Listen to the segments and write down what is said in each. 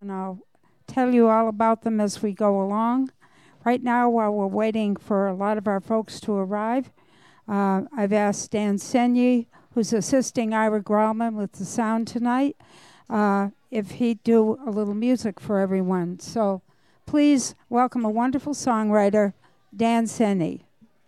and I'll tell you all about them as we go along. Right now, while we're waiting for a lot of our folks to arrive, I've asked Dan Senyi, who's assisting Ira Grauman with the sound tonight, if he'd do a little music for everyone. So please welcome a wonderful songwriter, Dan Senyi.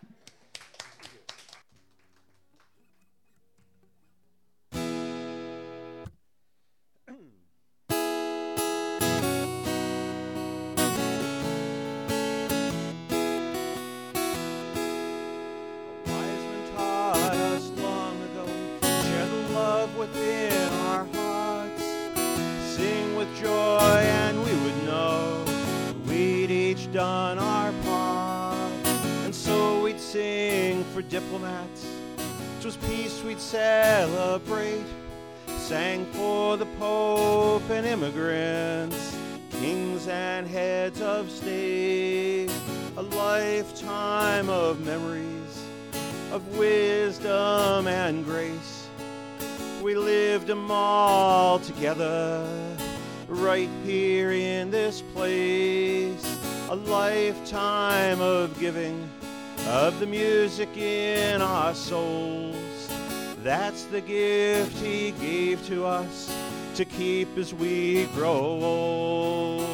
Within our hearts, sing with joy, and we would know we'd each done our part. And so we'd sing for diplomats, 'twas peace we'd celebrate, sang for the Pope and immigrants, kings and heads of state, a lifetime of memories, of wisdom and grace. We lived them all together, right here in this place. A lifetime of giving, of the music in our souls. That's the gift he gave to us, to keep as we grow old.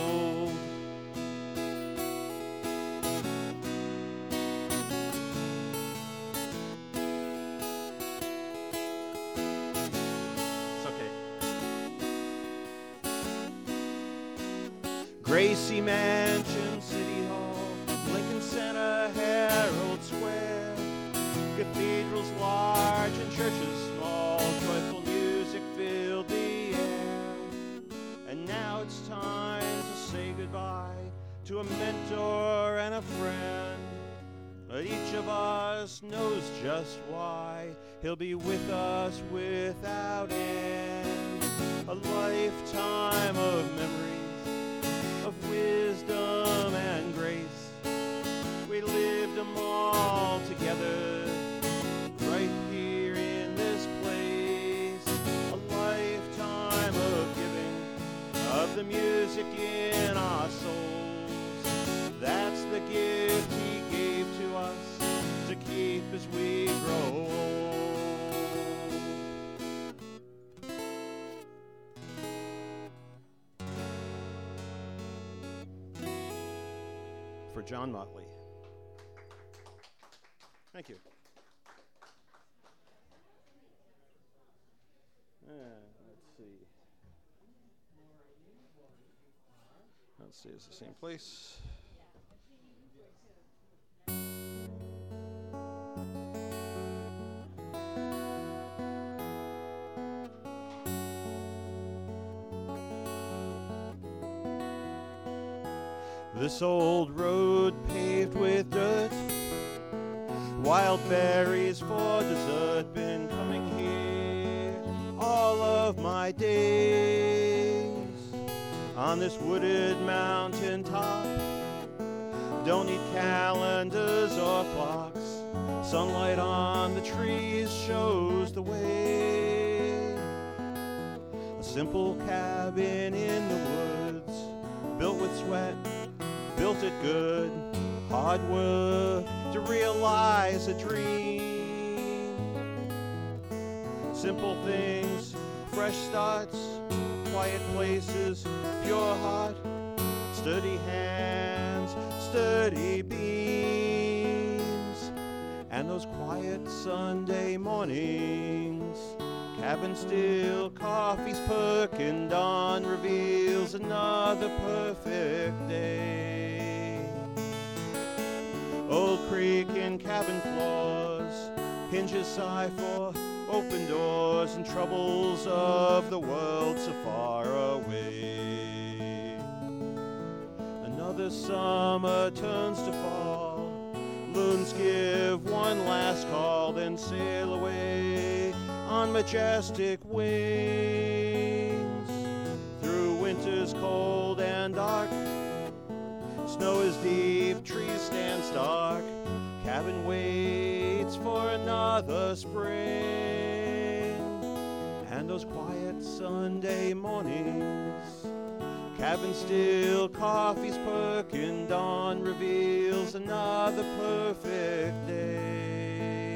Gracie Mansion, City Hall, Lincoln Center, Herald Square, cathedrals large and churches small, joyful music filled the air. And now it's time to say goodbye to a mentor and a friend. But each of us knows just why he'll be with us without end. A lifetime of memories, of wisdom and grace. We lived them all together, right here in this place. A lifetime of giving, of the music in our souls. That's the gift he gave to us, to keep as we grow old. For John Motley. Thank you. Let's see. Let's see, it's the same place. This old road paved with dirt, wild berries for dessert, been coming here all of my days. On this wooded mountain top, don't need calendars or clocks, sunlight on the trees shows the way. A simple cabin in the woods, built with sweat, built it good, hard work to realize a dream. Simple things, fresh starts, quiet places, pure heart, sturdy hands, sturdy beams. And those quiet Sunday mornings, cabin still, coffee's perking, dawn reveals another perfect day. Old creak in cabin floors, hinges sigh for open doors and troubles of the world so far away. Another summer turns to fall, loons give one last call, then sail away on majestic wings through winter's cold and dark. Snow is deep, trees stand stark, cabin waits for another spring. And those quiet Sunday mornings, Cabin still, coffee's perking, dawn reveals another perfect day.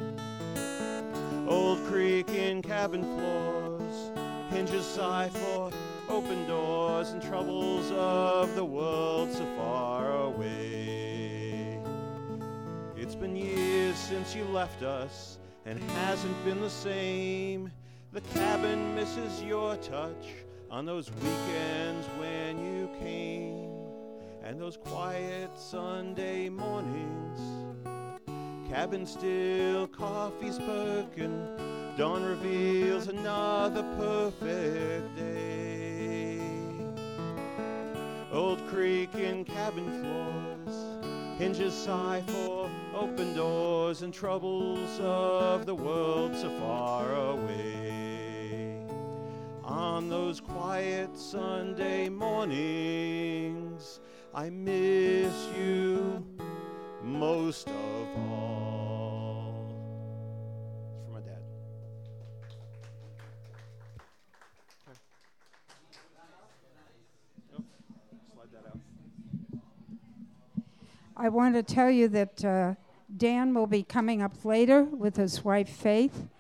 Old creak in cabin floors, hinges sigh for open doors and troubles of the world so far away. It's been years since you left us and hasn't been the same. The cabin misses your touch on those weekends when you came, and those quiet Sunday mornings. Cabin still, coffee's perking, dawn reveals another perfect day. Old creak in cabin floors, hinges sigh for open doors and troubles of the world so far away. On those quiet Sunday mornings, I miss you most of all. It's from my dad. Oh, slide that out. I want to tell you that Dan will be coming up later with his wife Faith.